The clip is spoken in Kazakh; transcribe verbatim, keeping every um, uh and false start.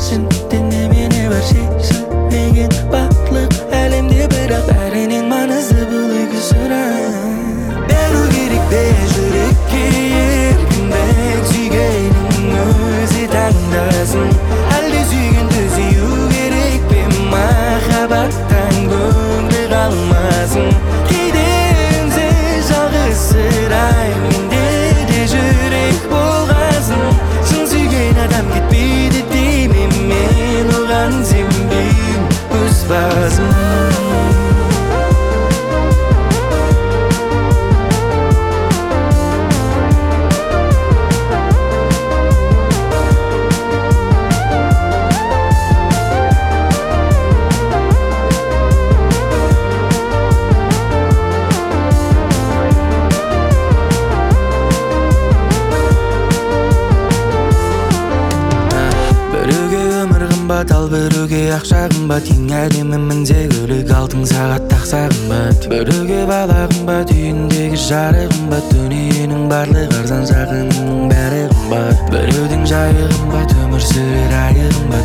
шындықтан немене бар шешілмеген бақытлық әлемде бірақ бәрінен маңызды бұл екі сұрақ беру керек пе жүрекке еркіндік сүйгеннің өзі таңдасын әлде сүйгенді сүю керек пе махаббаттан көңілі қалмасын кейде үнсіз жалғызсыраймын менде жүрек болғасын шын сүйген адам кетпейді деймін мен оған сенбеймін өз басым ал біреуге ақша қымбат ең әдемі мінзе көлік алтын сағат тақса қымбат біреуге бала қымбат үйіндегі жары қымбат дүниенің барлық арзан жағының бәрі қымбат біреудің жайы қымбат өмір сүрер айы қымбат